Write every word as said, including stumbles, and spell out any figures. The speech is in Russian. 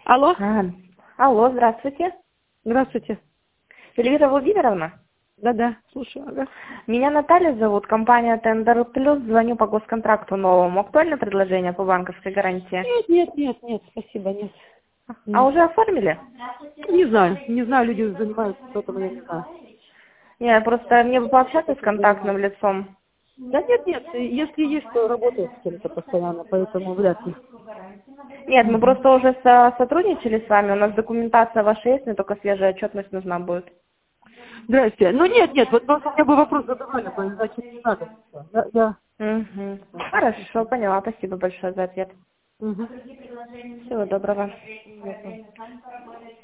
Алло. А, алло, здравствуйте. Здравствуйте. Эльвира Владимировна. Да-да, слушаю. Ага. Меня Наталья зовут, компания Тендер Плюс. Звоню по госконтракту новому. Актуальное предложение по банковской гарантии? Нет, нет, нет, нет, спасибо, нет. А Нет. уже оформили? Не знаю, не знаю, люди занимаются, поэтому я не знаю. Нет, просто мне бы пообщаться с контактным лицом. Да нет, нет, если есть, то работаю с кем-то постоянно, поэтому вряд ли. Нет, мы Мгм. просто уже со- сотрудничали с вами, у нас документация ваша есть, мне только свежая отчетность нужна будет. Здрасте. Ну нет, нет, вот просто у меня был вопрос задавали, значит не надо. Я, я... Угу. Хорошо, поняла. Спасибо большое за ответ. Мгм. Всего доброго. Ясно.